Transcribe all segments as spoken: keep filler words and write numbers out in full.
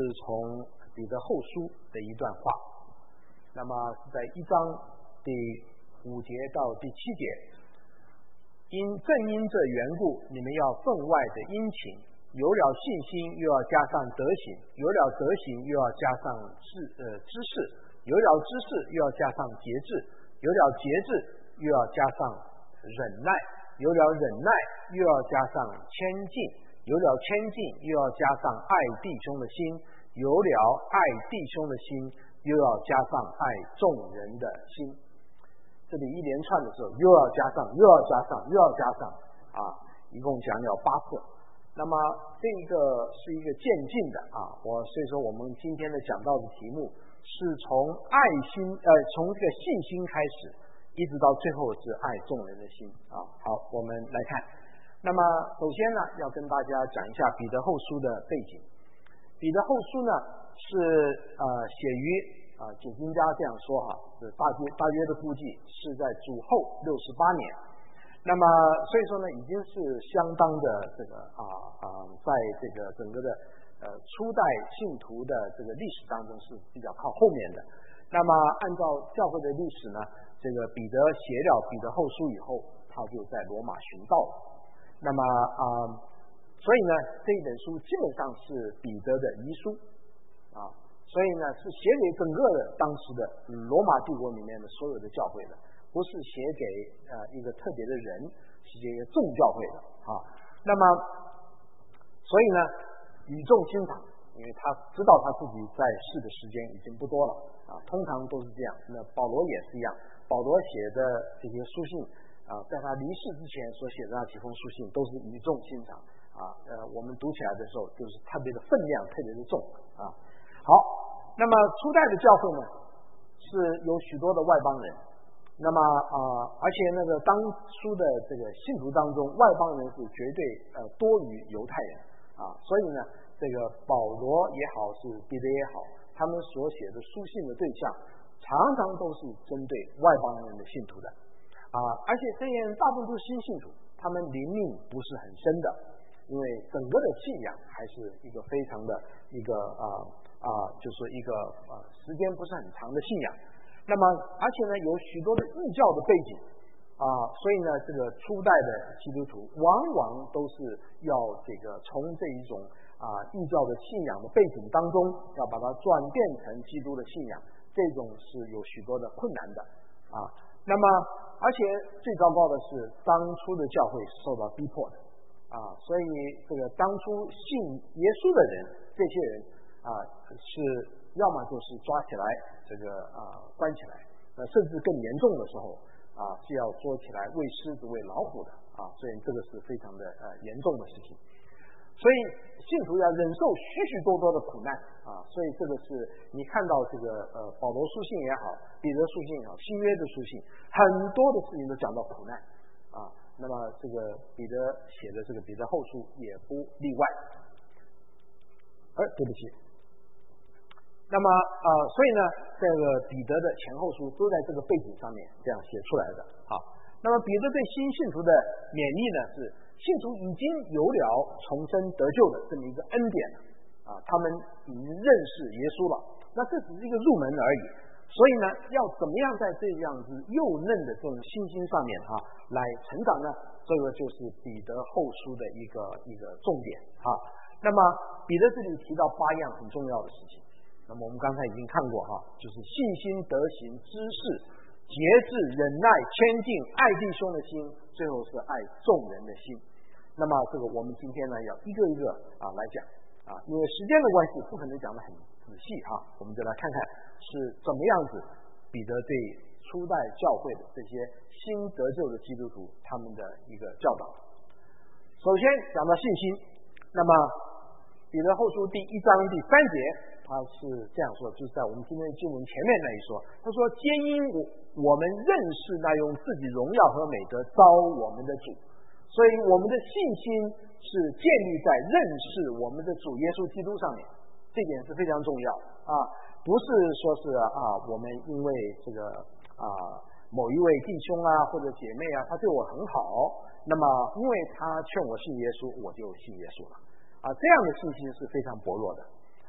从彼得后书的一段话，那么是在一章第五节到第七节，因正因这缘故，你们要分外的殷勤，有了信心又要加上德行，有了德行又要加上知呃知识，有了知识又要加上节制，有了节制又要加上忍耐，有了忍耐又要加上谦敬，有了谦敬又要加上爱弟兄的心，有了爱弟兄的心又要加上爱众人的心。这里一连串的时候又要加上又要加上又要加上啊，一共讲了八次。那么这个是一个渐进的啊，我所以说我们今天的讲到的题目是从爱心呃从这个信心开始，一直到最后是爱众人的心啊。好，我们来看。那么首先呢，要跟大家讲一下彼得后书的背景。彼得后书呢是呃写于啊解经家这样说哈，是大约大约的估计是在主后六十八年。那么所以说呢，已经是相当的这个啊啊，在这个整个的呃初代信徒的这个历史当中是比较靠后面的。那么按照教会的历史呢，这个彼得写了彼得后书以后，他就在罗马寻道。那么啊、呃，所以呢，这一本书基本上是彼得的遗书啊，所以呢是写给整个的当时的罗马帝国里面的所有的教会的。不是写给呃一个特别的人，是写给众教会的啊。那么，所以呢，语重心长，因为他知道他自己在世的时间已经不多了啊。通常都是这样。那保罗也是一样，保罗写的这些书信啊，在他离世之前所写的那几封书信都是语重心长啊。呃，我们读起来的时候就是特别的分量，特别的重啊。好，那么初代的教会呢，是有许多的外邦人。那么啊、呃，而且那个当初的这个信徒当中，外邦人是绝对呃多于犹太人啊，所以呢，这个保罗也好，是彼得也好，他们所写的书信的对象，常常都是针对外邦人的信徒的啊，而且这些人大部分都是新信徒，他们灵命不是很深的，因为整个的信仰还是一个非常的一个啊啊，就是一个啊时间不是很长的信仰。那么，而且呢，有许多的异教的背景啊，所以呢，这个初代的基督徒往往都是要这个从这一种啊异教的信仰的背景当中，要把它转变成基督的信仰，这种是有许多的困难的啊。那么，而且最糟糕的是，当初的教会受到逼迫的啊，所以这个当初信耶稣的人，这些人啊是。要么就是抓起来，这个啊、呃、关起来，呃甚至更严重的时候啊是要捉起来喂狮子喂老虎的啊，所以这个是非常的呃严重的事情。所以信徒要忍受许许多多的苦难啊，所以这个是你看到这个呃保罗书信也好，彼得书信也好，新约的书信，很多的事情都讲到苦难啊。那么这个彼得写的这个彼得后书也不例外。呃，对不起。那么呃，所以呢，这个彼得的前后书都在这个背景上面这样写出来的啊。那么彼得对新信徒的勉励呢，是信徒已经有了重生得救的这么一个恩典啊，他们已经认识耶稣了。那这只是一个入门而已。所以呢，要怎么样在这样子幼嫩的这种信心上面啊来成长呢？这个就是彼得后书的一个一个重点啊。那么彼得这里提到八样很重要的事情。那么我们刚才已经看过哈，就是信心、德行、知识、节制、忍耐、谦敬、爱弟兄的心，最后是爱众人的心。那么这个我们今天呢要一个一个啊来讲啊，因为时间的关系不可能讲得很仔细哈，我们就来看看是怎么样子彼得对初代教会的这些新得救的基督徒他们的一个教导。首先讲到信心，那么彼得后书第一章第三节。他是这样说，就是在我们今天的经文前面那一说，他说皆因我我们认识那用自己荣耀和美德招我们的主，所以我们的信心是建立在认识我们的主耶稣基督上面，这点是非常重要啊，不是说是啊我们因为这个啊某一位弟兄啊或者姐妹啊他对我很好，那么因为他劝我信耶稣我就信耶稣了啊，这样的信心是非常薄弱的。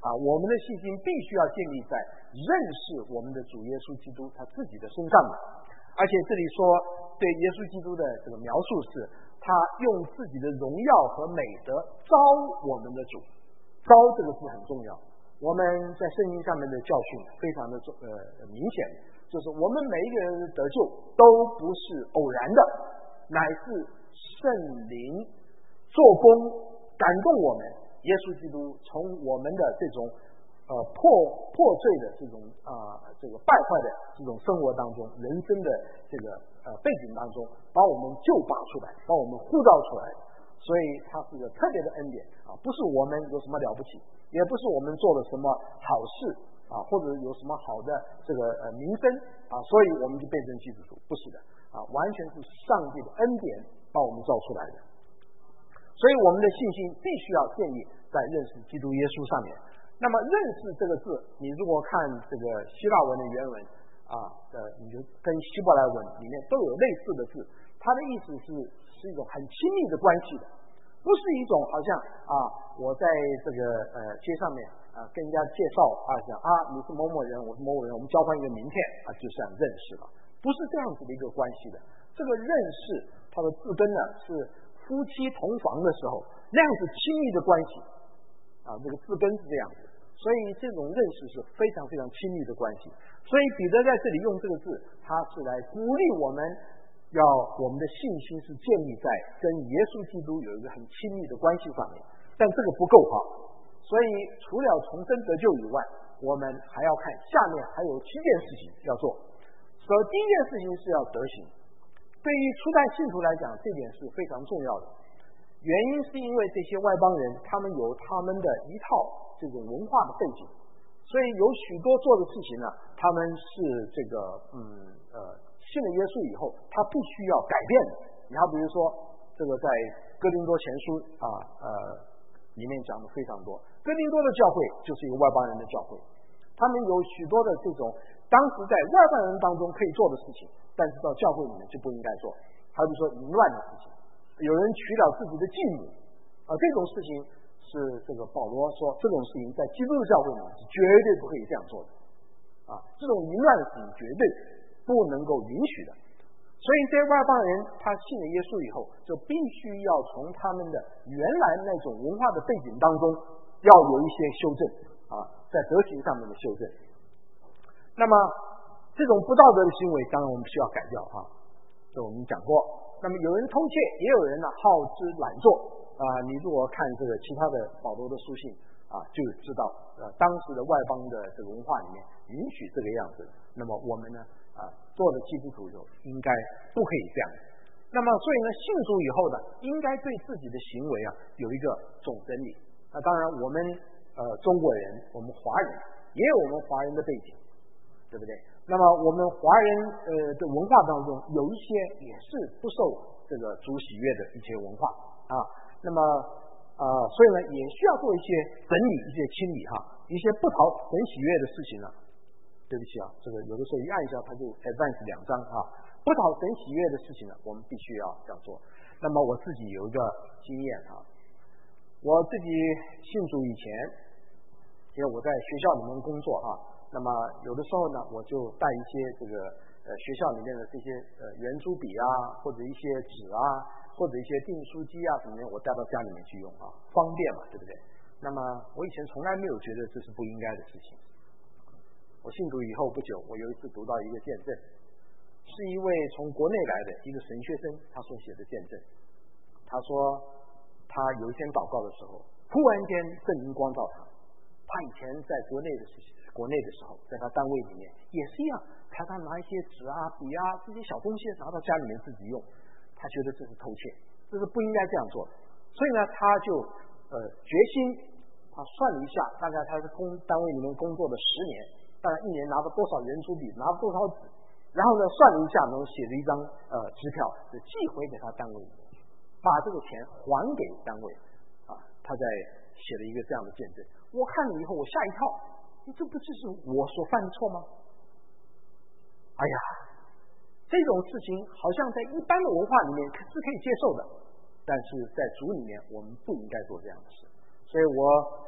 啊，我们的信心必须要建立在认识我们的主耶稣基督他自己的身上的。而且这里说对耶稣基督的这个描述是，他用自己的荣耀和美德招我们的主。招这个字很重要，我们在圣经上面的教训非常的呃明显，就是我们每一个人的得救都不是偶然的，乃是圣灵做工感动我们，耶稣基督从我们的这种呃破破碎的这种啊、呃、这个败坏的这种生活当中，人生的这个呃背景当中，把我们救拔出来，把我们呼召出来。所以它是个特别的恩典啊，不是我们有什么了不起，也不是我们做了什么好事啊，或者有什么好的这个呃名声啊，所以我们就变成基督徒，不是的啊，完全是上帝的恩典把我们造出来的。所以我们的信心必须要建立在认识基督耶稣上面。那么认识这个字，你如果看这个希腊文的原文啊，呃，你就跟希伯来文里面都有类似的字，它的意思是是一种很亲密的关系的，不是一种好像啊，我在这个呃街上面啊跟人家介绍啊讲啊你是某某人，我是某某人，我们交换一个名片啊，就这样认识了，不是这样子的一个关系的。这个认识它的字根呢是夫妻同房的时候那样子亲密的关系啊，这个字根是这样子，所以这种认识是非常非常亲密的关系。所以彼得在这里用这个字，他是来鼓励我们。要我们的信心是建立在跟耶稣基督有一个很亲密的关系上面，但这个不够哈。所以除了重生得救以外，我们还要看下面还有七件事情要做。所以第一件事情是要德行，对于初代信徒来讲，这点是非常重要的。原因是因为这些外邦人他们有他们的一套这种文化的背景，所以有许多做的事情呢，他们是这个嗯呃。信了耶稣以后，他必须要改变的。你好，比如说这个在哥林多前书啊呃里面讲的非常多。哥林多的教会就是一个外邦人的教会，他们有许多的这种当时在外邦人当中可以做的事情，但是到教会里面就不应该做。好比说淫乱的事情，有人娶了自己的继母啊、呃，这种事情是这个保罗说，这种事情在基督的教会里面是绝对不可以这样做的啊，这种淫乱的事情绝对不能够允许的。所以这些外邦人他信了耶稣以后，就必须要从他们的原来那种文化的背景当中要有一些修正啊，在德行上面的修正。那么这种不道德的行为当然我们需要改掉啊，这我们讲过。那么有人偷窃，也有人呢好吃懒做啊，你如果看这个其他的保罗的书信啊，就知道呃当时的外邦的这个文化里面允许这个样子。那么我们呢啊，做了基督徒以后，应该不可以这样。那么，所以呢，信主以后呢，应该对自己的行为啊有一个总整理。那当然，我们呃中国人，我们华人也有我们华人的背景，对不对？那么我们华人呃的文化当中，有一些也是不受这个主喜悦的一些文化啊。那么呃，所以呢，也需要做一些整理、一些清理哈，一些不讨神喜悦的事情呢。对不起啊，这个有的时候一按一下它就 advance 两张啊，不讨神喜悦的事情呢，我们必须要这样做。那么我自己有一个经验啊，我自己信主以前，因为我在学校里面工作啊，那么有的时候呢，我就带一些这个呃学校里面的这些呃圆珠笔啊，或者一些纸啊，或者一些订书机啊什么的，我带到家里面去用啊，方便嘛，对不对？那么我以前从来没有觉得这是不应该的事情。我信主以后不久，我有一次读到一个见证，是一位从国内来的一个神学生他所写的见证。他说他有一天祷告的时候，突然间圣灵光照他。他以前在国内的时国内的时候，在他单位里面也是一样，他他拿一些纸啊、笔啊这些小东西拿到家里面自己用，他觉得这是偷窃，这是不应该这样做的。所以呢，他就呃决心，他算了一下，大概他在工单位里面工作了十年。当然，一年拿了多少圆珠笔，拿了多少纸，然后呢，算了一下，然后写了一张呃支票，就寄回给他单位里面去，把这个钱还给单位啊。他在写了一个这样的见证，我看了以后，我吓一跳，这不就是我所犯的错吗？哎呀，这种事情好像在一般的文化里面是可以接受的，但是在主里面，我们不应该做这样的事。所以我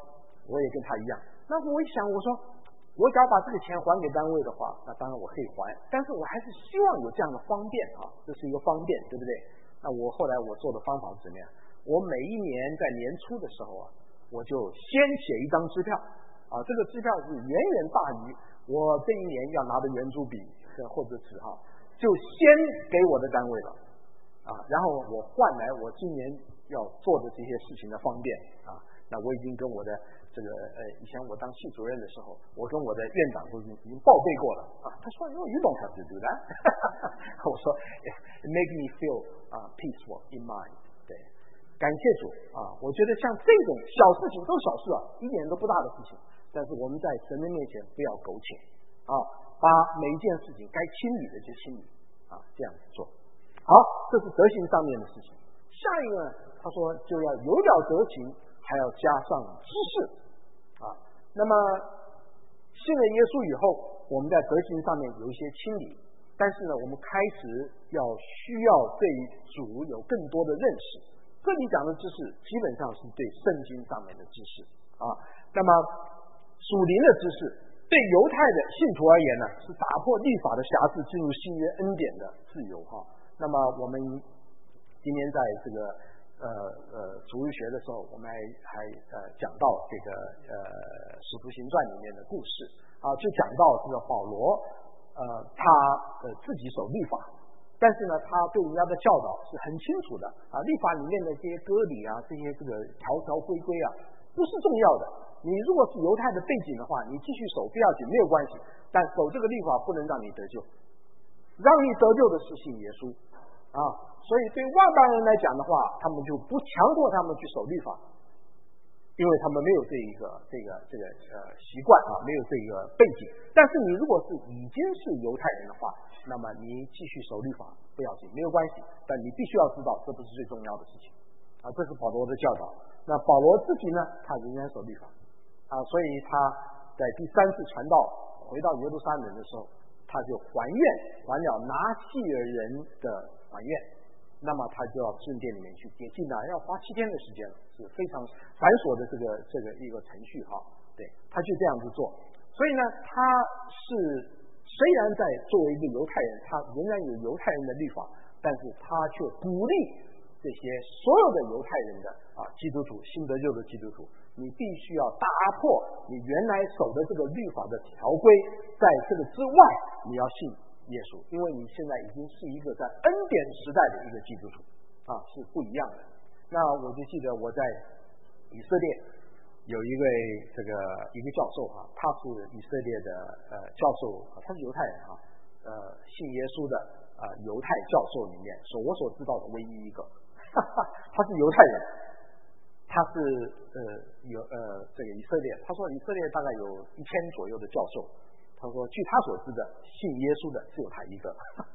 我也跟他一样。那我一想，我说我只要把这个钱还给单位的话，那当然我可以还，但是我还是希望有这样的方便啊，这是一个方便，对不对？那我后来我做的方法是怎么样？我每一年在年初的时候啊，我就先写一张支票啊，这个支票是远远大于我这一年要拿的圆珠笔或者纸哈，就先给我的单位了啊，然后我换来我今年要做的这些事情的方便啊。那我已经跟我的这个呃，以前我当系主任的时候，我跟我的院长都已经报备过了啊。他说：“No, you don't have to do that 。”我说 ：“It make me feel 啊、uh, peaceful in mind。”对，感谢主啊！我觉得像这种小事情都小事啊，一点都不大的事情，但是我们在神的面前不要苟且啊，把每一件事情该清理的就清理啊，这样子做。好，这是德行上面的事情。下一个呢，他说就要有了德行。还要加上知识啊。那么信了耶稣以后，我们在德行上面有一些清理，但是呢，我们开始要需要对主有更多的认识。这里讲的知识基本上是对圣经上面的知识啊。那么属灵的知识对犹太的信徒而言呢，是打破律法的瑕疵，进入新约恩典的自由哈。那么我们今天在这个呃呃，主日学的时候，我们还还呃讲到这个呃《使徒行传》里面的故事啊，就讲到这个保罗呃他呃自己守律法，但是呢，他对人家的教导是很清楚的啊，律法里面的这些割礼啊，这些这个条条规规啊，不是重要的。你如果是犹太的背景的话，你继续守不要紧，没有关系，但守这个律法不能让你得救，让你得救的是信耶稣啊。所以对外邦人来讲的话，他们就不强迫他们去守律法，因为他们没有这一个这个这个呃习惯啊，没有这个背景。但是你如果是已经是犹太人的话，那么你继续守律法不要紧，没有关系。但你必须要知道，这不是最重要的事情啊。这是保罗的教导。那保罗自己呢，他仍然守律法啊，所以他在第三次传道回到耶路撒冷的时候，他就还愿，还了拿细尔人的还愿。那么他就要圣殿里面去洁净啊，要花七天的时间了，是非常繁琐的这个这个一个程序哈。对，他就这样子做。所以呢，他是虽然在作为一个犹太人，他仍然有犹太人的律法，但是他却鼓励这些所有的犹太人的啊基督徒，新得救的基督徒，你必须要打破你原来守的这个律法的条规，在这个之外，你要信耶稣，因为你现在已经是一个在恩典时代的一个基督徒啊，是不一样的。那我就记得我在以色列有一位这个一个教授哈、啊，他是以色列的呃教授，他是犹太人哈、啊，呃信耶稣的啊、呃、犹太教授里面，所我所知道的唯一一个，哈哈，他是犹太人，他是呃有呃这个以色列，他说以色列大概有一千左右的教授。他说据他所知的信耶稣的只有他一个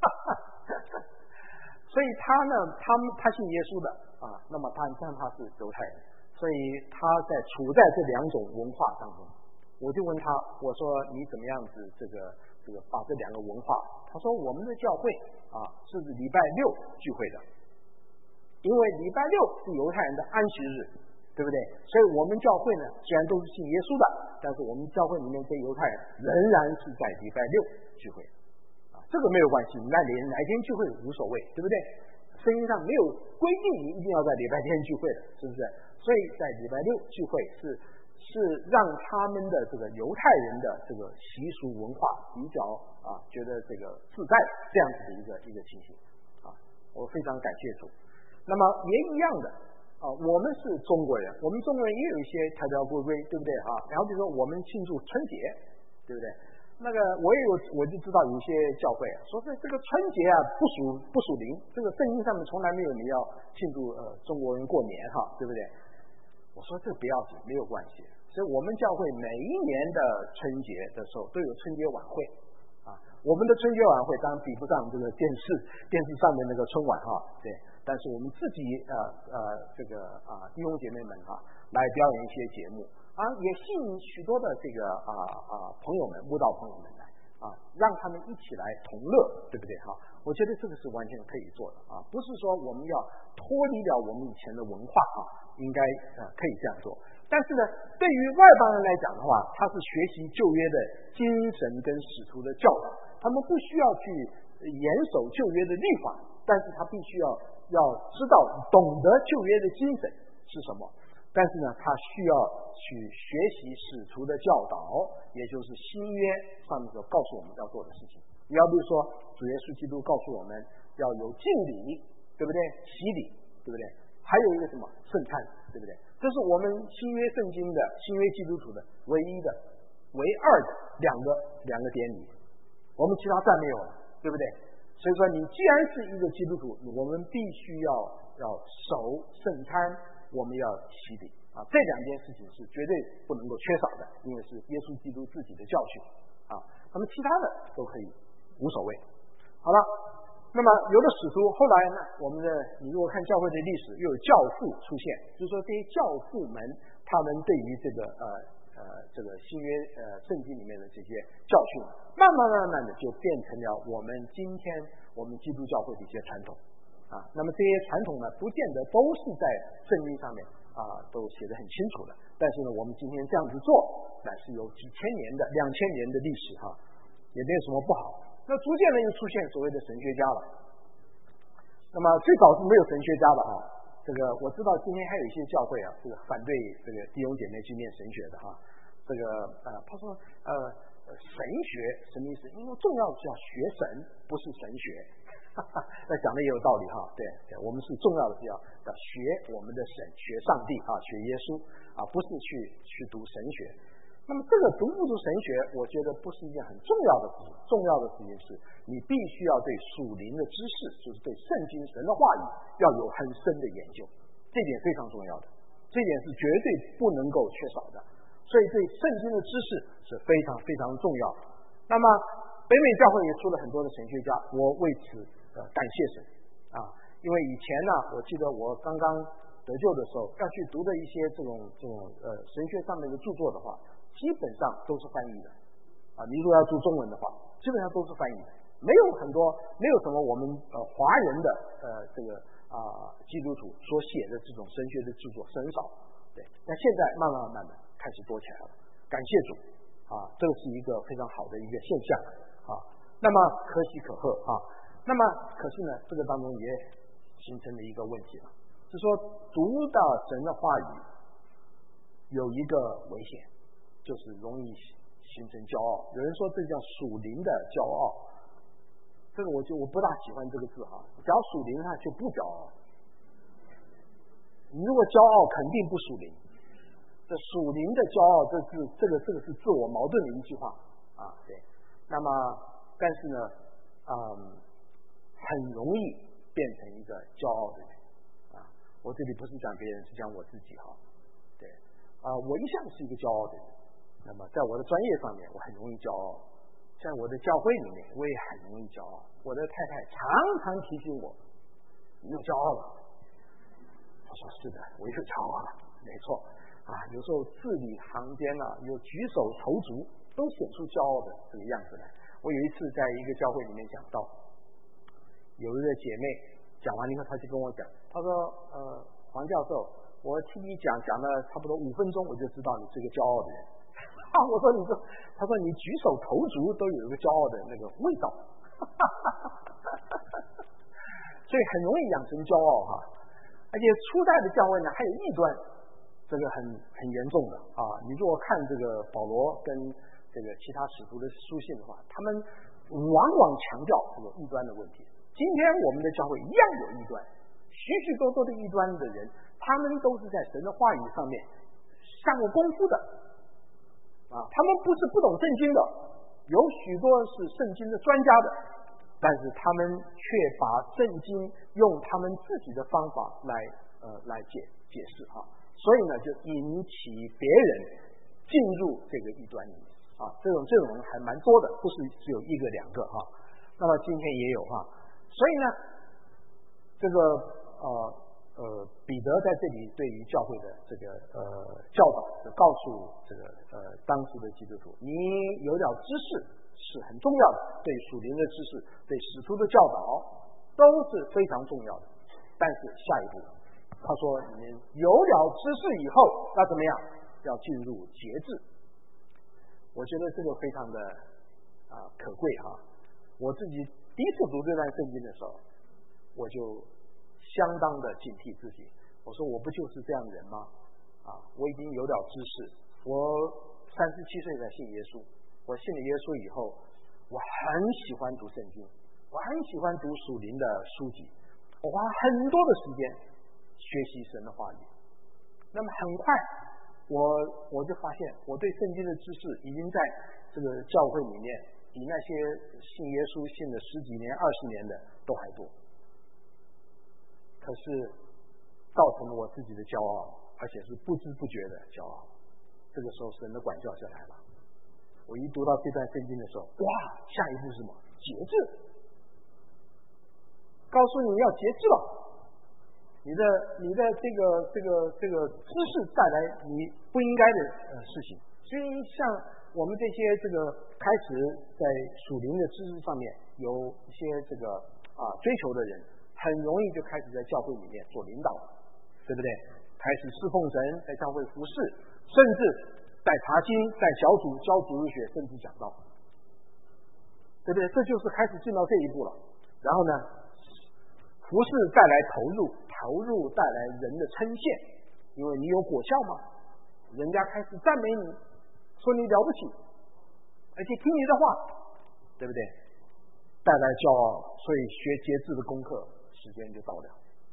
所以他呢他他信耶稣的啊，那么他但他是犹太人，所以他在处在这两种文化当中。我就问他，我说你怎么样子这个这个把这两个文化，他说我们的教会啊是礼拜六聚会的，因为礼拜六是犹太人的安息日，对不对？所以我们教会呢，虽然都是信耶稣的，但是我们教会里面这犹太人仍然是在礼拜六聚会，啊，这个没有关系，那哪哪天聚会无所谓，对不对？圣经上没有规定你一定要在礼拜天聚会的，是不是？所以在礼拜六聚会是是让他们的这个犹太人的这个习俗文化比较啊，觉得这个自在这样子的一个一个情形啊，我非常感谢主。那么也一样的。啊，我们是中国人，我们中国人也有一些条条规规，对不对啊？然后比如说我们庆祝春节，对不对？那个我也有，我就知道有些教会说这这个春节啊不属不属灵，这个圣经上面从来没有你要庆祝呃中国人过年哈，对不对？我说这不要紧，没有关系。所以我们教会每一年的春节的时候都有春节晚会啊，我们的春节晚会当然比不上这个电视电视上面那个春晚哈，对。但是我们自己呃呃这个啊弟兄姐妹们哈、啊、来表演一些节目啊，也吸引许多的这个啊啊朋友们慕道朋友们来啊，让他们一起来同乐，对不对哈？我觉得这个是完全可以做的啊，不是说我们要脱离了我们以前的文化啊，应该呃可以这样做。 但是呢，对于外邦人来讲的话，他是学习旧约的精神跟使徒的教导，他们不需要去严守旧约的律法，但是他必须要要知道懂得旧约的精神是什么。但是呢，他需要去学习使徒的教导，也就是新约上面所告诉我们要做的事情。你要比如说，主耶稣基督告诉我们要有敬礼，对不对？洗礼，对不对？还有一个什么圣餐，对不对？这是我们新约圣经的新约基督徒的唯一的、唯二的两个两个典礼，我们其他再没有了，对不对？所以说，你既然是一个基督徒，我们必须要要守圣餐，我们要洗礼啊，这两件事情是绝对不能够缺少的，因为是耶稣基督自己的教训啊。那么其他的都可以无所谓。好了，那么有了使徒，后来呢，我们的你如果看教会的历史，又有教父出现，就是说这些教父们他们对于这个呃呃这个新约呃圣经里面的这些教训，慢慢慢慢的就变成了我们今天我们基督教会的一些传统啊。那么这些传统呢，不见得都是在圣经上面啊都写得很清楚的，但是呢，我们今天这样子做，乃是有几千年的、两千年的历史哈、啊，也没有什么不好。那逐渐的又出现所谓的神学家了。那么最早是没有神学家的哈、啊，这个我知道今天还有一些教会啊，这个反对这个弟兄姐妹去念神学的哈、啊。这个呃，他说呃神学什么意思？因为重要是要学神，不是神学。那讲的也有道理哈，对对，我们是重要的是要要学我们的神，学上帝啊，学耶稣啊，不是去去读神学。那么这个读不读神学，我觉得不是一件很重要的事情。重要的事情是你必须要对属灵的知识，就是对圣经神的话语要有很深的研究，这点非常重要的，这点是绝对不能够缺少的。所以对圣经的知识是非常非常重要。那么北美教会也出了很多的神学家，我为此呃感谢神啊，因为以前呢，我记得我刚刚得救的时候，要去读的一些这种这种呃神学上面的著作的话，基本上都是翻译的啊。你如果要读中文的话，基本上都是翻译的，没有很多，没有什么我们呃华人的呃这个啊、呃、基督徒所写的这种神学的著作很少。对，那现在慢慢慢慢的开始多起来了，感谢主啊，这是一个非常好的一个现象啊。那么可喜可贺啊。那么可是呢，这个当中也形成了一个问题了，是说读到神的话语有一个危险，就是容易形成骄傲。有人说这叫属灵的骄傲，这个我就我不大喜欢这个字哈。只要属灵它就不骄傲，你如果骄傲肯定不属灵。这属灵的骄傲，这是这个这个是自我矛盾的一句话啊，对。那么但是呢，嗯，很容易变成一个骄傲的人啊。我这里不是讲别人，是讲我自己哈。对啊，我一向是一个骄傲的人。那么在我的专业上面，我很容易骄傲；在我的教会里面，我也很容易骄傲。我的太太常常提醒我：“你又骄傲了。”我说：“是的，我又骄傲了，没错啊。有时候字里行间啊，有举手投足都显出骄傲的这个样子来。”我有一次在一个教会里面讲到，有一个姐妹讲完以后，她就跟我讲，她说：“呃，黄教授，我听你讲讲了差不多五分钟，我就知道你是个骄傲的人。”啊，我说你说，她说你举手投足都有一个骄傲的那个味道，所以很容易养成骄傲哈。而且初代的教会呢，还有异端，这个很很严重的啊。你如果看这个保罗跟这个其他使徒的书信的话，他们往往强调这个异端的问题。今天我们的教会一样有异端，许许多多的异端的人，他们都是在神的话语上面下过功夫的啊。他们不是不懂圣经的，有许多是圣经的专家的，但是他们却把圣经用他们自己的方法来呃来解解释啊，所以呢，就引起别人进入这个异端里面。啊，这种这种人还蛮多的，不是只有一个两个哈。那么今天也有哈，所以呢，这个呃呃，彼得在这里对于教会的这个呃教导，就告诉这个呃当时的基督徒，你有点知识是很重要的，对属灵的知识，对使徒的教导都是非常重要的。但是下一步，他说你们有了知识以后，那怎么样？ 要进入节制。我觉得这个非常的啊可贵哈。我自己第一次读这段圣经的时候，我就相当的警惕自己。我说我不就是这样人吗？啊，我已经有点知识，我三十七岁才信耶稣，我信了耶稣以后，我很喜欢读圣经，我很喜欢读属灵的书籍，我花很多的时间学习神的话语。那么很快，我我就发现我对圣经的知识已经在这个教会里面比那些信耶稣信了十几年、二十年的都还多。可是造成了我自己的骄傲，而且是不知不觉的骄傲。这个时候神的管教就来了。我一读到这段圣经的时候，哇，下一步是什么？节制，告诉你要节制了。你的你的这个这个这个知识带来你不应该的呃事情。所以像我们这些这个开始在属灵的知识上面有一些这个啊追求的人，很容易就开始在教会里面做领导，对不对？开始侍奉神，在教会服侍，甚至在查经、在小组教主日学，甚至讲道，对不对？这就是开始进到这一步了。然后呢，服侍带来投入，投入带来人的称羡，因为你有果效嘛，人家开始赞美你，说你了不起，而且听你的话，对不对？带来骄傲，所以学节制的功课时间就到了。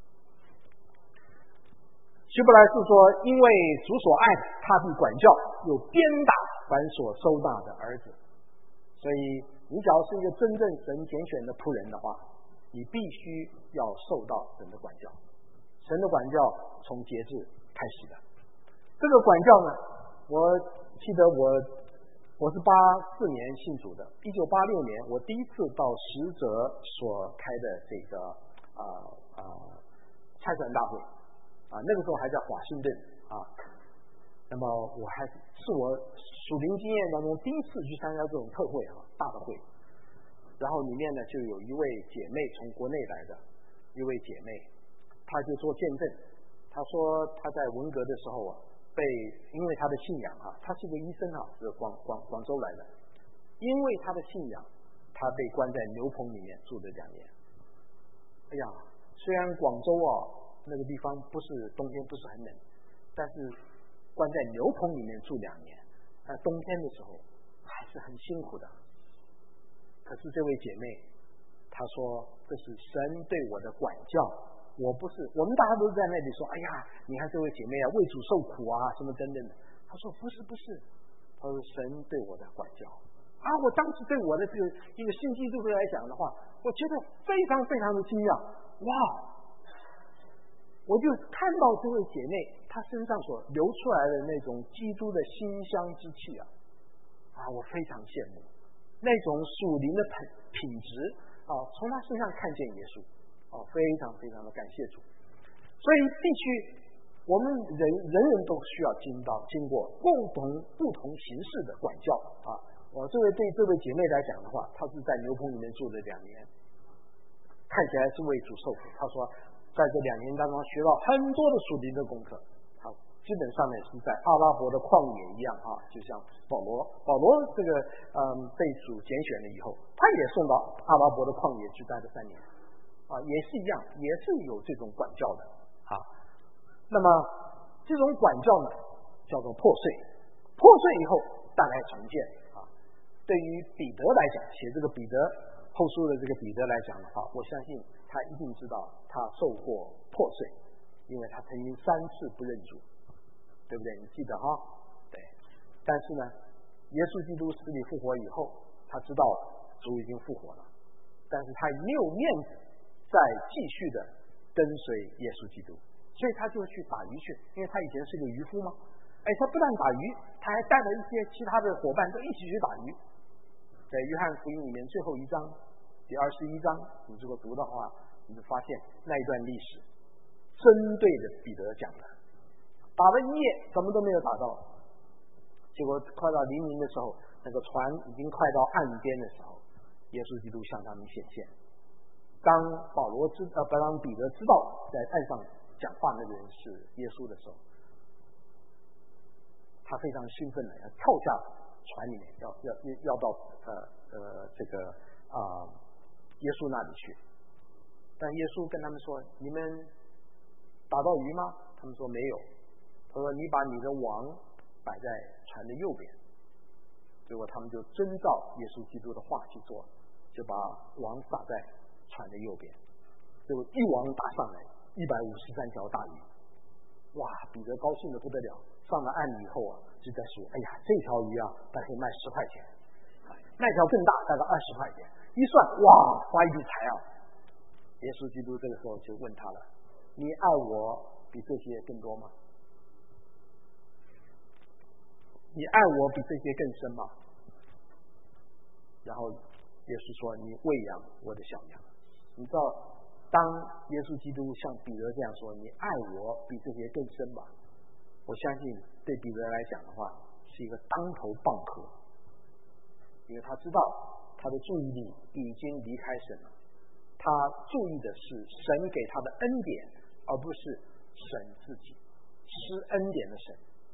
希伯来是说，因为主所爱，他必管教，又鞭打凡所收纳的儿子。所以你只要是一个真正神拣选的仆人的话，你必须要受到神的管教。神的管教从节制开始的。这个管教呢，我记得我我是八四年信主的，一九八六年我第一次到使者所开的这个啊啊差传大会啊，那个时候还在华盛顿啊。那么我还是我属灵经验当中第一次去参加这种特会啊，大的会。然后里面呢就有一位姐妹从国内来的一位姐妹，她就做见证，她说她在文革的时候啊，被因为她的信仰啊，她是个医生啊，是广广广州来的，因为她的信仰，她被关在牛棚里面住了两年。哎呀，虽然广州啊那个地方不是冬天不是很冷，但是关在牛棚里面住两年，在冬天的时候还是很辛苦的。可是这位姐妹她说，这是神对我的管教，我不是，我们大家都在那里说，哎呀，你看这位姐妹啊，为主受苦啊，什么等等的。她说不是不是，她说神对我的管教啊。我当时对我的这个一个新基督徒来讲的话，我觉得非常非常的惊讶，哇！我就看到这位姐妹她身上所流出来的那种基督的馨香之气啊，啊，我非常羡慕那种属灵的品质啊，从她身上看见耶稣。哦，非常非常的感谢主，所以必须我们人人人都需要经到经过不同不同形式的管教啊。我这位对这位姐妹来讲的话，她是在牛棚里面住了两年，看起来是为主受苦。她说，在这两年当中学到很多的属灵的功课，好，基本上呢是在阿拉伯的旷野一样啊，就像保罗，保罗这个嗯被主拣选了以后，他也送到阿拉伯的旷野去待了三年。啊，也是一样，也是有这种管教的啊。那么这种管教呢，叫做破碎，破碎以后带来重建啊。对于彼得来讲，写这个彼得后书的这个彼得来讲的话，我相信他一定知道他受过破碎，因为他曾经三次不认主，对不对？你记得哈？对。但是呢，耶稣基督死里复活以后，他知道主已经复活了，但是他没有面子再继续的跟随耶稣基督，所以他就去打鱼去，因为他以前是个渔夫嘛。哎，他不但打鱼，他还带了一些其他的伙伴都一起去打鱼。在约翰福音里面最后一章第二十一章，你如果读的话，你就发现那一段历史针对着彼得讲的，打了一夜什么都没有打到，结果快到黎明的时候，那个船已经快到岸边的时候，耶稣基督向他们显现。当保罗知呃，当彼得知道在岸上讲话那个人是耶稣的时候，他他非常兴奋的要跳下船里面，要要要到呃呃这个啊、呃、耶稣那里去。但耶稣跟他们说：“你们打到鱼吗？”他们说没有。他说：“你把你的网摆在船的右边。”结果他们就遵照耶稣基督的话去做，就把网撒在船的右边，结果一网打上来，一百五十三条大鱼。哇，彼得高兴的不得了，上了岸以后啊，就在数，哎呀，这条鱼啊，大概可以卖十块钱，那条更大，大概二十块钱，一算，哇，发一笔财啊！耶稣基督这个时候就问他了：“你爱我比这些更多吗？你爱我比这些更深吗？”然后耶稣说：“你喂养我的小羊。”你知道，当耶稣基督像彼得这样说：“你爱我比这些更深吧？”我相信对彼得来讲的话，是一个当头棒喝，因为他知道他的注意力已经离开神了，他注意的是神给他的恩典，而不是神自己，施恩典的神。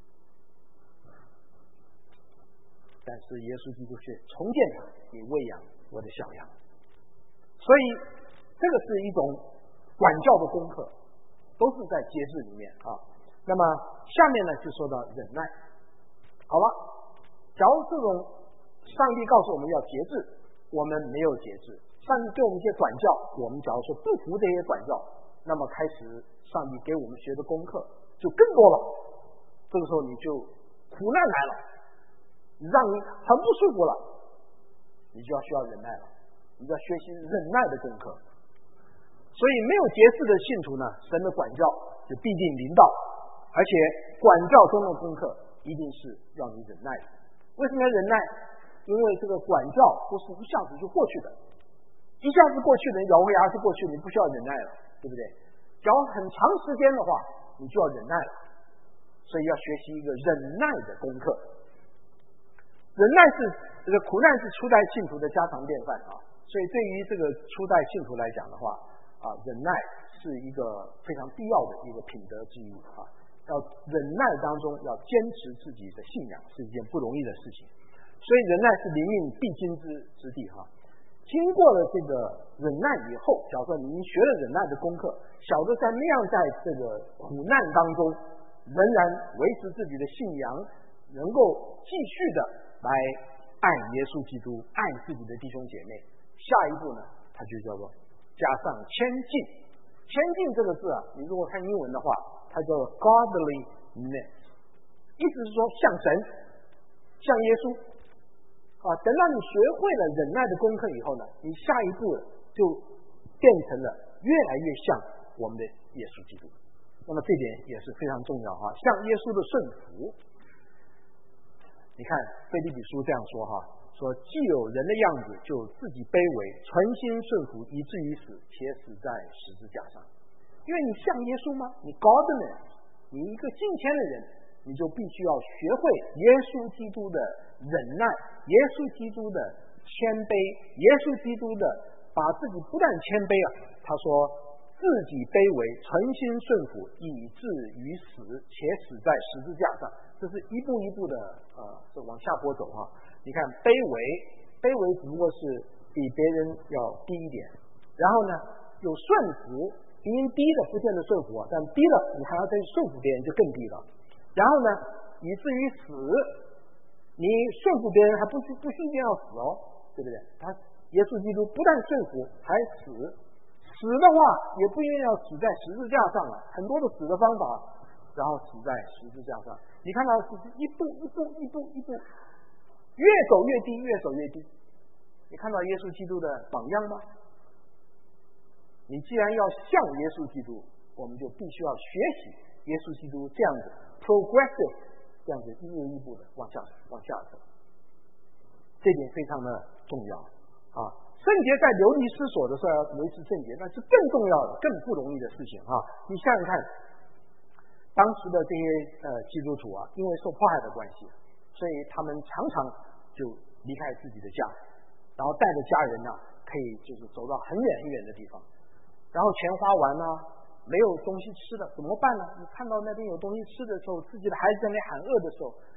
但是耶稣基督却重建他，你喂养我的小羊。所以这个是一种管教的功课，都是在节制里面啊。那么下面呢就说到忍耐。好了，假如这种上帝告诉我们要节制，我们没有节制，上帝对我们一些管教，我们假如说不服这些管教，那么开始上帝给我们学的功课就更多了。这个时候你就苦难来了，让你很不舒服了，你就要需要忍耐了，你就要学习忍耐的功课。所以没有节制的信徒呢，神的管教就必定临到，而且管教中的功课一定是要你忍耐的。为什么要忍耐？因为这个管教不是一下子就过去的，一下子过去的咬回牙齿过去，你不需要忍耐了，对不对？只要很长时间的话，你就要忍耐了。所以要学习一个忍耐的功课。忍耐是这个苦难是初代信徒的家常便饭啊，所以对于这个初代信徒来讲的话啊，忍耐是一个非常必要的一个品德之一啊。要忍耐当中要坚持自己的信仰是一件不容易的事情，所以忍耐是灵命必经之之地哈。经过了这个忍耐以后，假如说你学了忍耐的功课，晓得在那样在这个苦难当中仍然维持自己的信仰，能够继续的来爱耶稣基督，爱自己的弟兄姐妹。下一步呢，它就叫做加上谦敬。谦敬这个字啊，你如果看英文的话，它叫 godliness， 意思是说像神，像耶稣啊。等到你学会了忍耐的功课以后呢，你下一步就变成了越来越像我们的耶稣基督。那么这点也是非常重要哈，像耶稣的顺服。你看腓立比书这样说哈，说既有人的样子，就自己卑微，存心顺服，以至于死，且死在十字架上。因为你像耶稣吗？你 godliness， 你一个敬虔的人，你就必须要学会耶稣基督的忍耐，耶稣基督的谦卑，耶稣基督的把自己不但谦卑啊，他说自己卑微，存心顺服，以至于死，且死在十字架上。这是一步一步的呃，这往下坡走哈。你看卑微，卑微只不过是比别人要低一点，然后呢有顺服，比人低的不见得顺服，但低了你还要再顺服别人就更低了。然后呢以至于死，你顺服别人还不不一定要死哦，对不对？他耶稣基督不但顺服还死，死的话也不一定要死在十字架上了，很多的死的方法，然后死在十字架上。你看到是一步一步一步一步越走越低，越走越低。你看到耶稣基督的榜样吗？你既然要像耶稣基督，我们就必须要学习耶稣基督这样子 progressive， 这样子一步一步的往下往下走。这点非常的重要啊！圣洁在流离失所的时候要维持圣洁，那是更重要的、更不容易的事情啊！你想想看。当时的这些呃基督徒啊，因为受迫害的关系，所以他们常常就离开自己的家，然后带着家人呢，可以就是走到很远很远的地方，然后钱花完了，没有东西吃了，怎么办呢？你看到那边有东西吃的时候，自己的孩子在那喊饿的时候，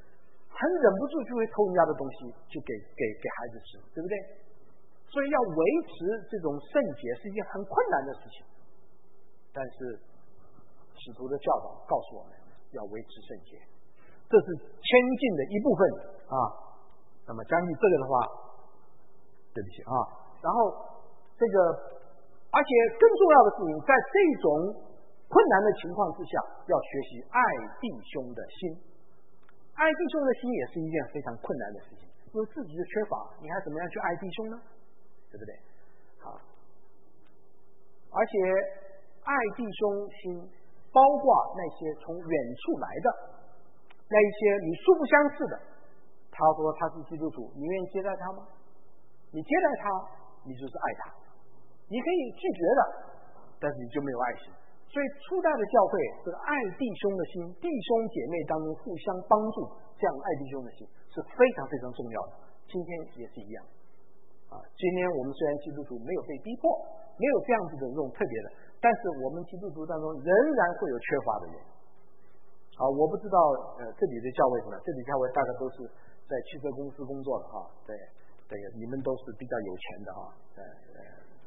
很忍不住就会偷人家的东西，就给给给孩子吃，对不对？所以要维持这种圣洁是一件很困难的事情。但是使徒的教导告诉我们要维持圣洁，这是谦敬的一部分啊。那么将近这个的话，对不起啊。然后这个，而且更重要的事情，在这种困难的情况之下，要学习爱弟兄的心。爱弟兄的心也是一件非常困难的事情，因为自己的缺乏，你还怎么样去爱弟兄呢？对不对？好，而且爱弟兄心包括那些从远处来的，那一些你素不相识的，他说他是基督徒，你愿意接待他吗？你接待他，你就是爱他。你可以拒绝的，但是你就没有爱心。所以初代的教会，这个爱弟兄的心，弟兄姐妹当中互相帮助，这样爱弟兄的心是非常非常重要的。今天也是一样啊。今天我们虽然基督徒没有被逼迫，没有这样子的这种特别的，但是我们基督徒当中仍然会有缺乏的人。啊，我不知道呃这里的教会什么，这里教会大概都是在汽车公司工作的哈，对对，你们都是比较有钱的哈，对对。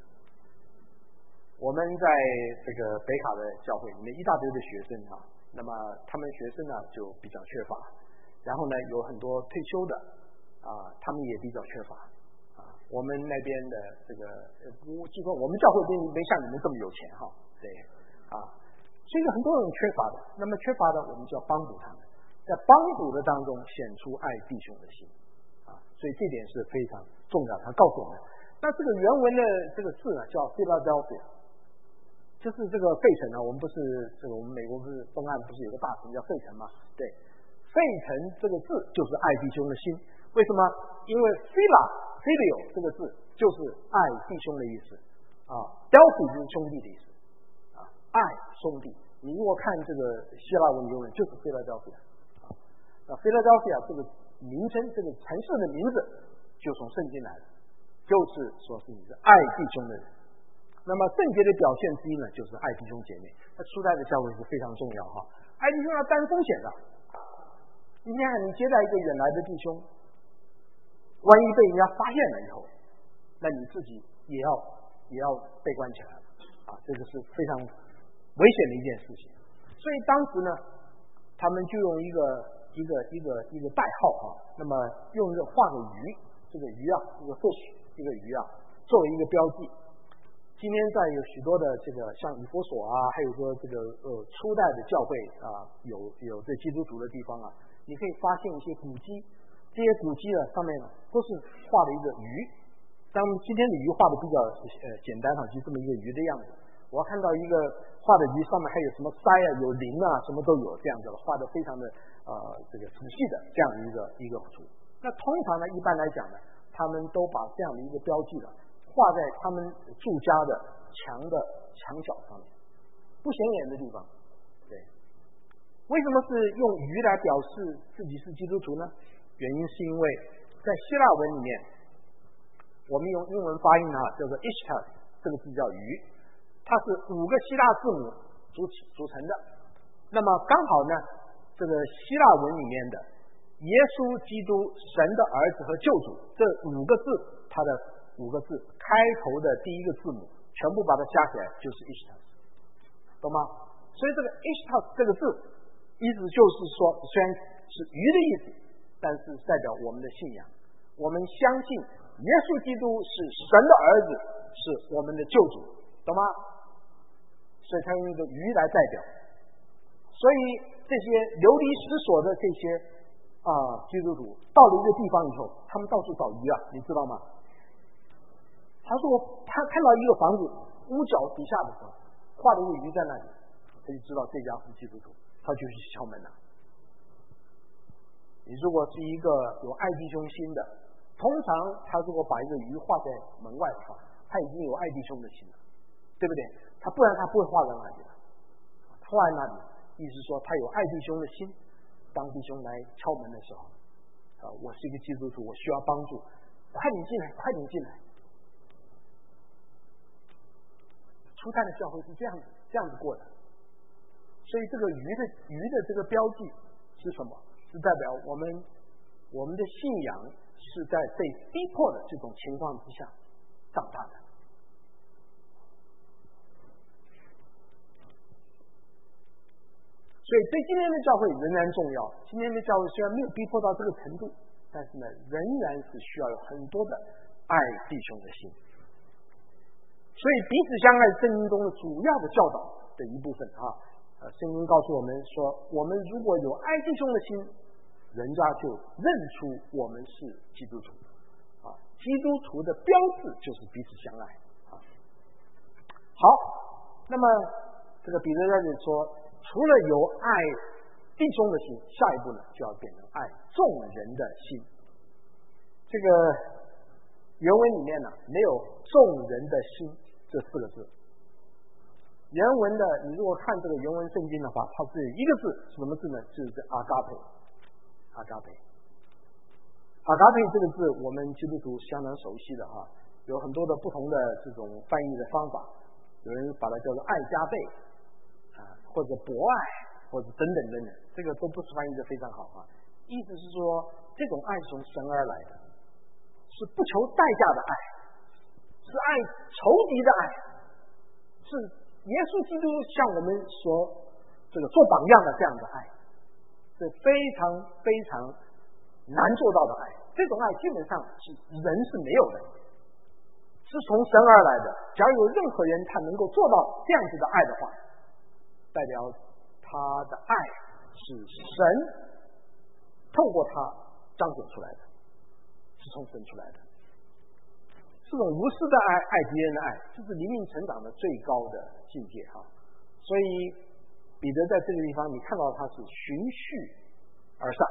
我们在这个北卡的教会里面，一大堆的学生啊，那么他们学生呢就比较缺乏，然后呢有很多退休的啊，他们也比较缺乏啊。我们那边的这个不，就说我们教会没没像你们这么有钱哈，对啊，所以很多人缺乏的，那么缺乏的我们就要帮助他们，在帮助的当中显出爱弟兄的心啊，所以这点是非常重要。他告诉我们，那这个原文的这个字呢叫 Philadelphia。就是这个费城呢，我们不是这个我们美国不是东岸不是有个大城叫费城吗？对，费城这个字就是爱弟兄的心。为什么？因为 phila philio 这个字就是爱弟兄的意思啊 ，delphi 就是兄弟的意思啊，爱兄弟。你如果看这个希腊文原文，就是 Philadelphia 啊，那 Philadelphia 这个名称，这个城市的名字就从圣经来的，就是说是你是爱弟兄的人。那么圣洁的表现之一呢，就是爱弟兄姐妹。那初代的教会是非常重要哈，爱弟兄要担风险的。你看，你接待一个远来的弟兄，万一被人家发现了以后，那你自己也要也要被关起来了啊，这个是非常危险的一件事情。所以当时呢，他们就用一个一个一个一个代号啊，那么用这画个鱼，这个鱼啊，这个 fish 这个鱼啊，作为一个标记。今天在有许多的这个像以弗所啊，还有说这个呃初代的教会啊，有有这基督徒的地方啊，你可以发现一些古迹，这些古迹呢上面都是画的一个鱼。当然今天的鱼画的比较呃简单哈，就这么一个鱼的样子。我看到一个画的鱼上面还有什么鳃啊，有鳞啊，什么都有这样子的，画的非常的呃这个仔细的这样的一个一个图。那通常呢，一般来讲呢，他们都把这样的一个标记了。画在他们住家的墙的墙角上面，不显眼的地方。对，为什么是用鱼来表示自己是基督徒呢？原因是因为在希腊文里面，我们用英文发音啊，叫做 ishtar， 这个字叫鱼，它是五个希腊字母组组成的。那么刚好呢，这个希腊文里面的耶稣基督神的儿子和救主这五个字，它的五个字开头的第一个字母全部把它加起来就是 ishtar， 懂吗？所以这个 ishtar 这个字意思就是说，虽然是鱼的意思，但是代表我们的信仰，我们相信耶稣基督是神的儿子，是我们的救主，懂吗？所以他用一个鱼来代表。所以这些流离失所的这些啊、呃、基督徒到了一个地方以后，他们到处找鱼啊，你知道吗？他说他看到一个房子屋角底下的时候，画了一个鱼在那里，他就知道这家是基督徒，他就去敲门了。你如果是一个有爱弟兄心的，通常他如果把一个鱼画在门外的话，他已经有爱弟兄的心了，对不对？他不然他不会画在那里的。他画在那里，意思说他有爱弟兄的心。当弟兄来敲门的时候，啊，我是一个基督徒，我需要帮助，快点进来，快点进来。初代的教会是这样子这样子过的，所以这个鱼的鱼的这个标记是什么？是代表我们我们的信仰是在被逼迫的这种情况之下长大的。所以对今天的教会仍然重要。今天的教会虽然没有逼迫到这个程度，但是呢，仍然是需要有很多的爱弟兄的心。所以彼此相爱是圣经中的主要的教导的一部分啊。呃，圣经告诉我们说，我们如果有爱弟兄的心，人家就认出我们是基督徒啊。基督徒的标志就是彼此相爱啊。好，那么这个彼得在这里说，除了有爱弟兄的心，下一步呢就要变成爱众人的心。这个原文里面呢没有众人的心这四个字。原文的你如果看这个原文圣经的话，它是一个字，什么字呢？就是阿嘎培。阿嘎培。阿嘎培这个字我们基督徒相当熟悉的哈，有很多的不同的这种翻译的方法，有人把它叫做爱加倍啊，或者博爱，或者等等等等，这个都不是翻译的非常好啊。意思是说，这种爱是从神而来的，是不求代价的爱，是爱仇敌的爱，是耶稣基督向我们所这个做榜样的这样的爱，是非常非常难做到的爱。这种爱基本上是人是没有的，是从神而来的。假如有任何人他能够做到这样子的爱的话，代表他的爱是神透过他彰显出来的，是从神出来的。这种无私的爱，爱别人的爱，这是灵命成长的最高的境界哈。所以彼得在这个地方，你看到他是循序而上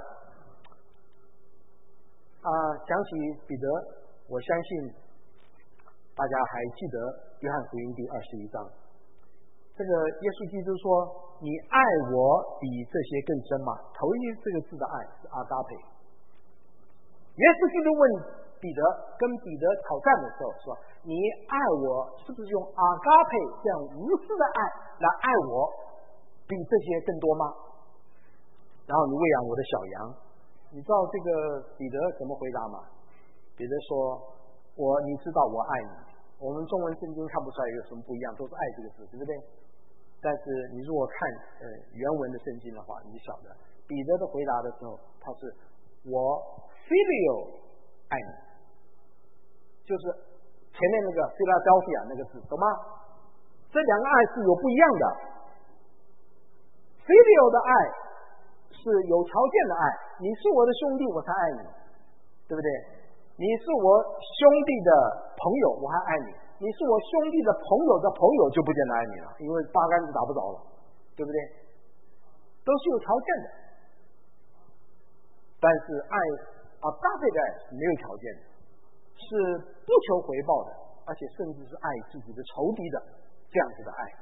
啊。讲起彼得，我相信大家还记得约翰福音第二十一章，这个耶稣基督说：“你爱我比这些更深吗？”头一这个字的爱是阿嘎培。耶稣基督问彼得，跟彼得讨战的时候说：“你爱我是不是用阿嘎培这样无私的爱来爱我，比这些更多吗？”然后你喂养我的小羊，你知道这个彼得怎么回答吗？彼得说：“我你知道我爱你。”我们中文圣经看不出来有什么不一样，都是爱这个字，对不对？但是你如果看呃原文的圣经的话，你晓得彼得的回答的时候，他是我 filial 爱你，就是前面那个 Philadelphia 那个字，懂吗？这两个爱是有不一样的。filial 的爱是有条件的爱，你是我的兄弟我才爱你，对不对？你是我兄弟的朋友我还爱你，你是我兄弟的朋友的朋友就不见得爱你了，因为八竿子打不着了，对不对？都是有条件的。但是爱啊，大辈的爱是没有条件的，是不求回报的，而且甚至是爱自己的仇敌的这样子的爱。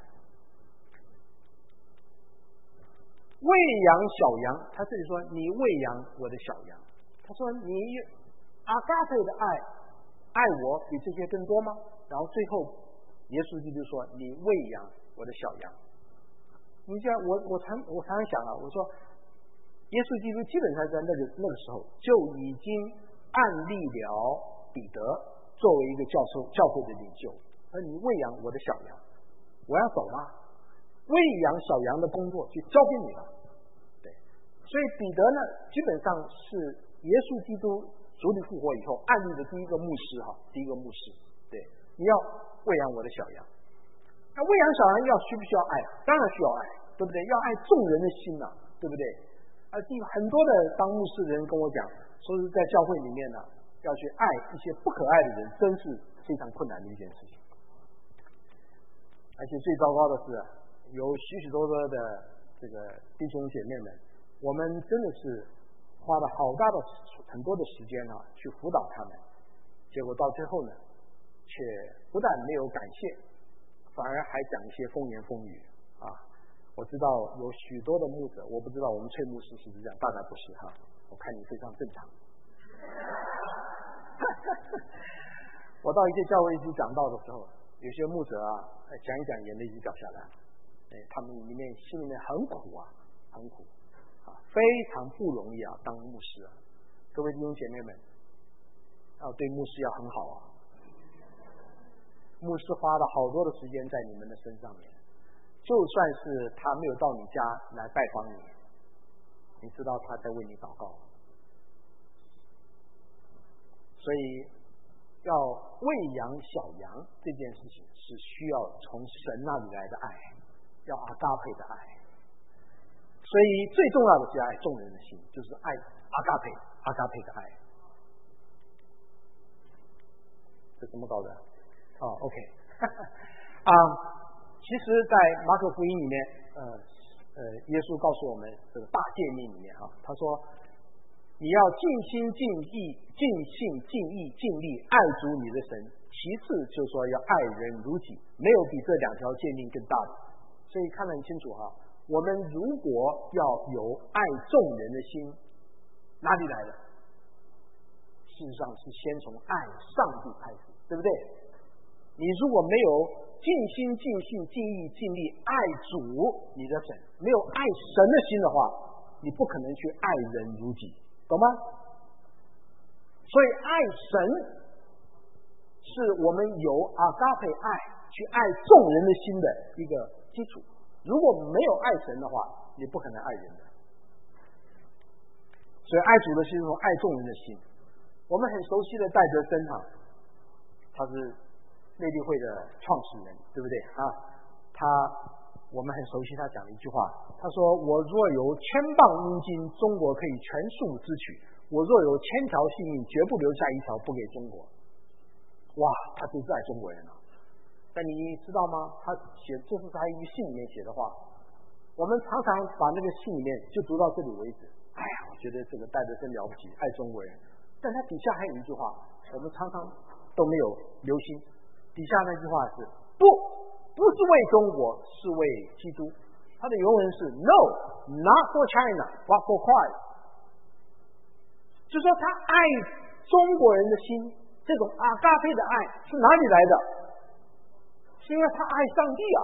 喂养小羊，他这里说你喂养我的小羊，他说你阿嘎培的爱爱我比这些更多吗？然后最后耶稣基督说你喂养我的小羊。你想我我常我常常想啊，我说耶稣基督基本上在那个那个时候就已经案例了彼得作为一个教授教会的领袖，而你喂养我的小羊，我要走吗？喂养小羊的工作就交给你了。对，所以彼得呢基本上是耶稣基督主体复活以后案例的第一个牧师哈，第一个牧师。对，你要喂养我的小羊。那喂养小羊要需不需要爱啊？当然需要爱，对不对？要爱众人的心呐、啊，对不对？啊，很多的当牧师的人跟我讲，说是在教会里面呢，要去爱一些不可爱的人，真是非常困难的一件事情。而且最糟糕的是，有许许多多的这个弟兄姐妹们，我们真的是花了好大的很多的时间啊，去辅导他们，结果到最后呢，却不但没有感谢，反而还讲一些风言风语啊。我知道有许多的牧者，我不知道我们崔牧师是不是这样，大概不是哈。我看你非常正常。我到一些教会去讲道的时候，有些牧者啊，讲一讲眼泪就掉下来了。哎，他们里面心里面很苦啊，很苦啊，非常不容易啊，当牧师啊。可各位弟兄姐妹们，要对牧师要很好啊。牧师花了好多的时间在你们的身上面，就算是他没有到你家来拜访你，你知道他在为你祷告。所以要喂养小羊这件事情是需要从神那里来的爱，要阿嘎培的爱。所以最重要的是爱众人的心，就是爱阿嘎培阿嘎培的爱。这怎么搞的？哦 ，OK， 啊，其实，在马可福音里面，呃呃，耶稣告诉我们这个大诫命里面啊，他说，你要尽心尽意尽性尽意尽力爱主你的神，其次就是说要爱人如己，没有比这两条诫命更大的。所以看得很清楚哈，我们如果要有爱众人的心，哪里来的？事实上是先从爱上帝开始，对不对？你如果没有尽心尽性尽意尽力爱主你的神，没有爱神的心的话，你不可能去爱人如己，懂吗？所以爱神是我们有阿嘎培爱去爱众人的心的一个基础。如果没有爱神的话，你不可能爱人的。所以爱主的心是爱众人的心。我们很熟悉的戴德森哈，他是内地会的创始人，对不对啊？他我们很熟悉他讲的一句话，他说：“我若有千磅阴金，中国可以全数支取；我若有千条性命，绝不留下一条不给中国。”哇，他真是爱中国人啊！但你知道吗？他写这是他一个信里面写的话。我们常常把那个信里面就读到这里为止。哎呀，我觉得这个戴德森了不起，爱中国人。但他底下还有一句话，我们常常都没有留心。底下那句话是不，不是为中国，是为基督。他的原文是 No, not for China, but for Christ。就说他爱中国人的心，这种阿嘎培的爱是哪里来的？是因为他爱上帝啊。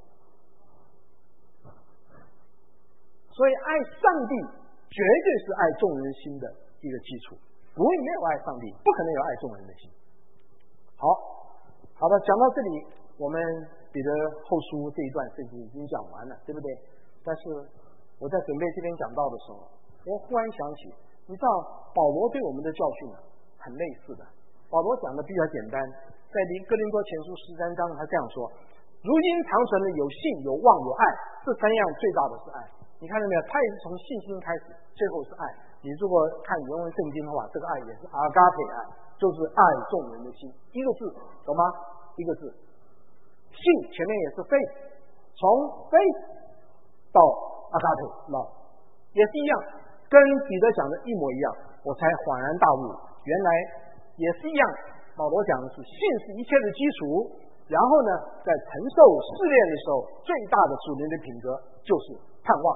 所以爱上帝绝对是爱众人心的一个基础。如果你没有爱上帝，不可能有爱众人的心。好，好的，讲到这里，我们彼得后书这一段圣经已经讲完了，对不对？但是我在准备这篇讲道的时候，我忽然想起，你知道保罗对我们的教训啊，很类似的。保罗讲的比较简单，在哥林多前书十三章，他这样说：如今长存的有信、有望、有爱，这三样最大的是爱。你看到没有？他也是从信心开始，最后是爱。你如果看原文圣经的话，这个爱也是阿嘎培爱，就是爱众人的心。一个字，懂吗？一个字。信前面也是 faith， 从 faith 到阿嘎培 love， 也是一样，跟彼得讲的一模一样。我才恍然大悟，原来也是一样。保罗讲的是信是一切的基础，然后呢，在承受试炼的时候，最大的属灵的品格就是盼望。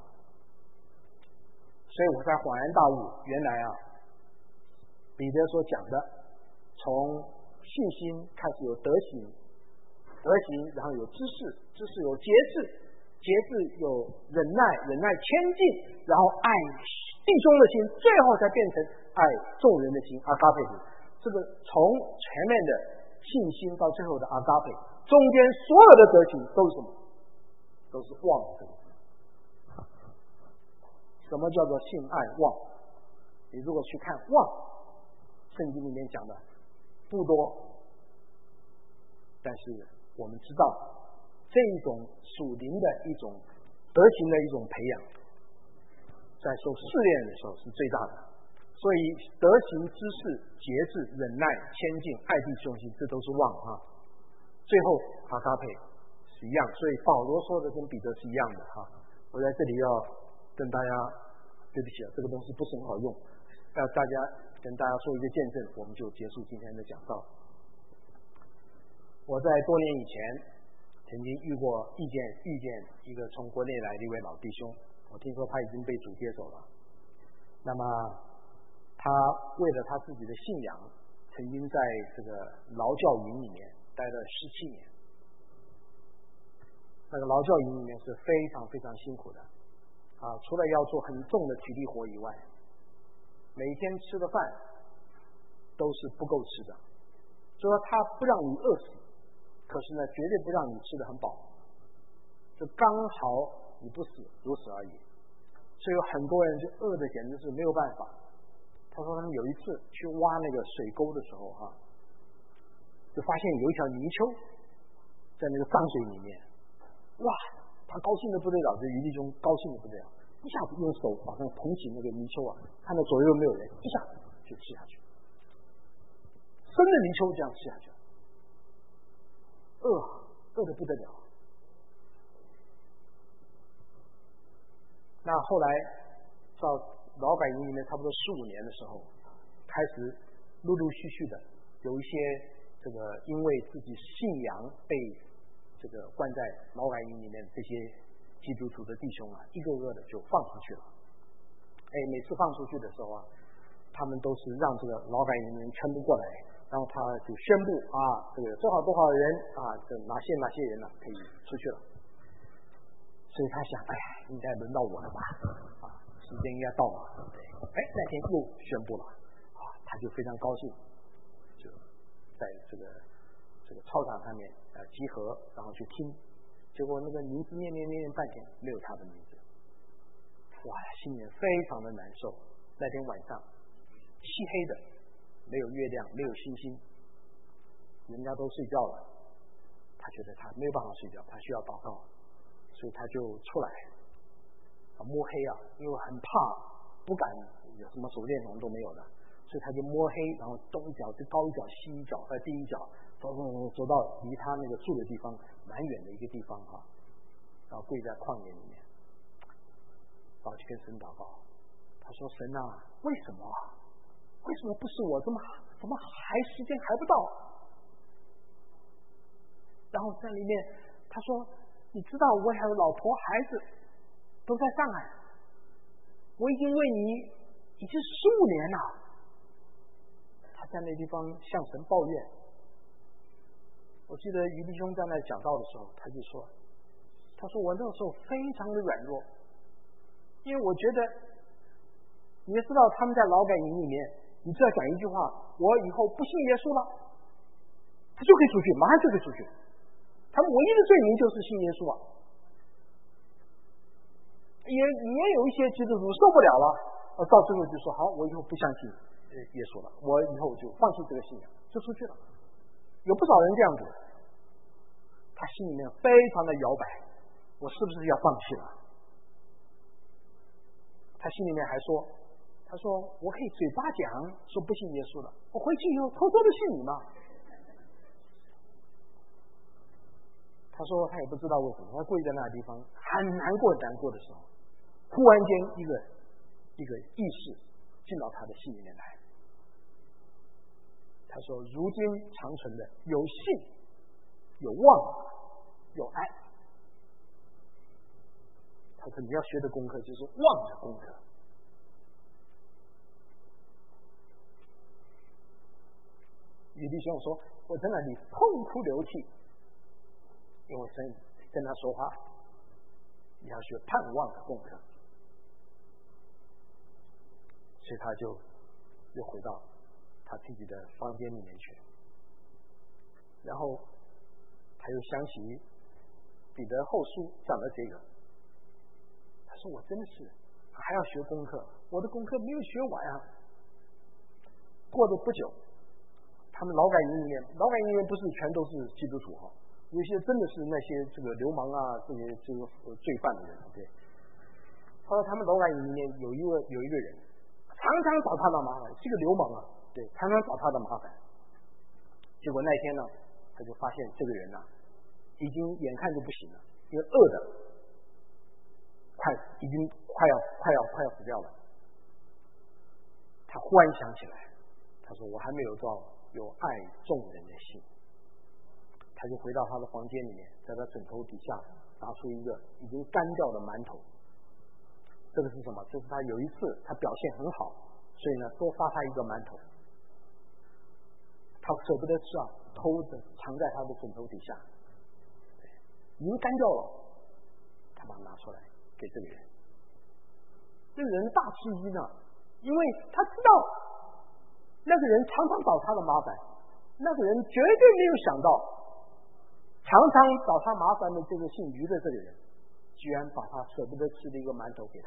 所以我才恍然大悟，原来啊，彼得所讲的，从信心开始有德行，德行然后有知识，知识有节制，节制有忍耐，忍耐谦敬，然后爱弟兄的心，最后才变成爱众人的心，阿嘎培。这个从前面的信心到最后的阿嘎培，中间所有的德行都是什么？都是望这个字。什么叫做信爱望？你如果去看望，圣经里面讲的不多，但是我们知道这一种属灵的一种德行的一种培养，在受试炼的时候是最大的。所以德行、知识、节制、忍耐、谦敬、爱弟兄心，这都是望啊。最后阿嘎培是一样，所以保罗说的跟彼得是一样的哈。我在这里要跟大家，对不起啊，这个东西不是很好用，要大家跟大家说一个见证，我们就结束今天的讲道。我在多年以前曾经遇过遇见遇见一个从国内来的一位老弟兄，我听说他已经被主接走了。那么他为了他自己的信仰，曾经在这个劳教营里面待了十七年。那个劳教营里面是非常非常辛苦的啊，除了要做很重的体力活以外， 每天吃的饭都是不够吃的，就说他不让你饿死，可是呢，绝对不让你吃得很饱，就刚好你不死，如此而已。所以有很多人就饿的简直是没有办法。他说他们有一次去挖那个水沟的时候啊，就发现有一条泥鳅在那个脏水里面，哇，他高兴的不得了，这余弟兄高兴的不得了，一下子用手往上捧起那个泥鳅啊，看到左右没有人，一下子就吃下去，生的泥鳅这样吃下去，饿饿得不得了。那后来到劳改营里面差不多十五年的时候，开始陆陆续续的有一些这个因为自己信仰被这个关在劳改营里面这些基督徒的弟兄啊，一个个的就放出去了。哎，每次放出去的时候啊，他们都是让这个劳改营的人全部过来，然后他就宣布啊，这个多少多少人啊，这哪些哪些人呢、啊、可以出去了。所以他想，哎呀，应该轮到我了吧？啊，时间应该到了。对，哎，那天又宣布了，啊，他就非常高兴，就在这个这个操场上面呃集合，然后去听。结果那个名字念念念念半天，没有他的名字，哇，心里面非常的难受。那天晚上，漆黑的，没有月亮，没有星星，人家都睡觉了，他觉得他没有办法睡觉，他需要祷告。所以他就出来啊，摸黑啊，因为很怕，不敢有什么手电筒都没有的，所以他就摸黑，然后东一脚就高一脚，西一脚，在第一脚走走走走到离他那个住的地方蛮远的一个地方啊，然后跪在旷野里面，然后去跟神祷告。他说：“神啊，为什么？为什么不是我？怎么怎么还时间还不到？”然后在里面他说。你知道我还有老婆孩子都在上海，我已经为你已经十五年了。他在那地方向神抱怨。我记得余弟兄在那讲道的时候，他就说，他说我那个时候非常的软弱，因为我觉得你也知道他们在劳改营里面，你只要讲一句话，我以后不信耶稣了，他就可以出去，马上就可以出去。他们唯一的罪名就是信耶稣啊，也也有一些基督徒受不了了，呃，到最后就说好，我以后不相信呃耶稣了，我以后就放弃这个信仰，就出去了。有不少人这样子，他心里面非常的摇摆，我是不是要放弃了？他心里面还说，他说我可以嘴巴讲说不信耶稣了，我回去以后偷偷的信你嘛。他说他也不知道为什么，他跪在那个地方很难过很难过的时候，忽然间一个一个意识进到他的心里面来。他说如今长存的有信有望有爱。他说你要学的功课就是望的功课。余弟兄说我在那里痛哭流涕，因为神跟他说话，你要学盼望的功课，所以他就又回到他自己的房间里面去，然后他又想起彼得后书讲的这个，他说我真的是还要学功课，我的功课没有学完啊。过了不久，他们劳改营里面，劳改营里面不是全都是基督徒哈。有些真的是那些这个流氓啊，这些这个罪犯的人，对。后来他们劳改营里面有一个有一个人，常常找他的麻烦，这个流氓啊，对，常常找他的麻烦。结果那天呢，他就发现这个人呢、啊，已经眼看就不行了，因为饿的快已经快要快要快要死掉了。他忽然想起来，他说我还没有到有爱众人的心。他就回到他的房间里面，在他枕头底下拿出一个已经干掉的馒头。这个是什么？这是他有一次他表现很好，所以呢多发他一个馒头。他舍不得吃啊，偷着藏在他的枕头底下，已经干掉了，他把它拿出来给这个人。这个人大吃一惊呢， 因为他知道那个人常常找他的麻烦，那个人绝对没有想到常常找他麻烦的这个姓于的这个人居然把他舍不得吃的一个馒头给他。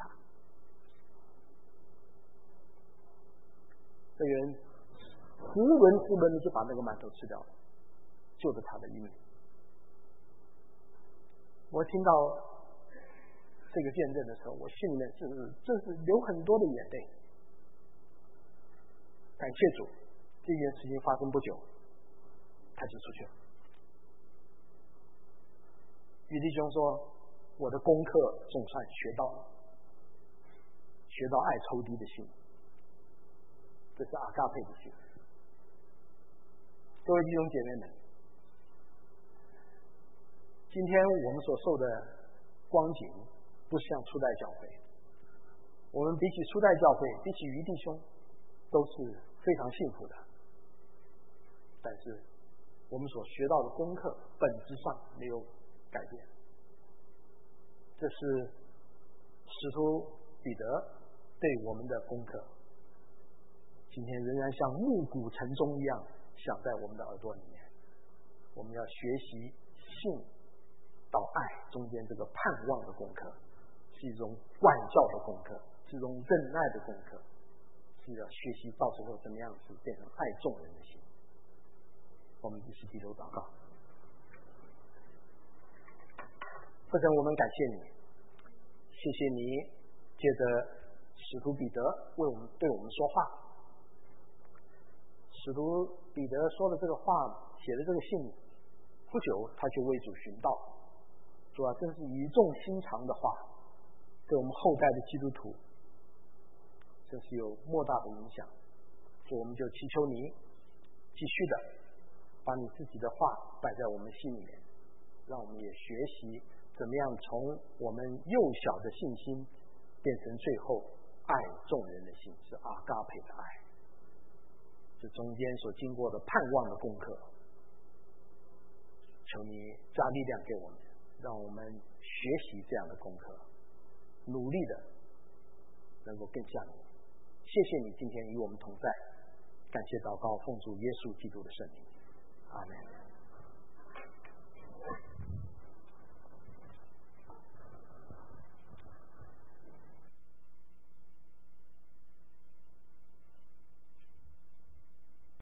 这个人囫囵囫囵的就把那个馒头吃掉了，救了他的一命。我听到这个见证的时候，我心里面是真是流很多的眼泪。感谢主，这件事情发生不久他就出去了。于弟兄说，我的功课总算学到了，学到爱仇敌的心，这是阿嘎佩的心。各位弟兄姐妹们，今天我们所受的光景不像初代教会，我们比起初代教会，比起于弟兄都是非常幸福的，但是我们所学到的功课本质上没有改变。这是使徒彼得对我们的功课，今天仍然像暮鼓晨钟一样响在我们的耳朵里面。我们要学习信到爱中间这个盼望的功课，是一种管教的功课，是一种忍耐的功课，是要学习到最后怎么样子变成爱众人的心。我们一起低头祷告。父神，我们感谢你，谢谢你借着使徒彼得为我们对我们说话。使徒彼得说的这个话，写的这个信，不久他就为主寻道。主啊，真是语重心长的话，对我们后代的基督徒真是有莫大的影响。所以我们就祈求你继续的把你自己的话摆在我们心里面，让我们也学习怎么样从我们幼小的信心变成最后爱众人的心，是阿嘎培的爱。这中间所经过的盼望的功课，求你加力量给我们，让我们学习这样的功课，努力的能够更像你。谢谢你今天与我们同在，感谢祷告奉主耶稣基督的圣名，阿门。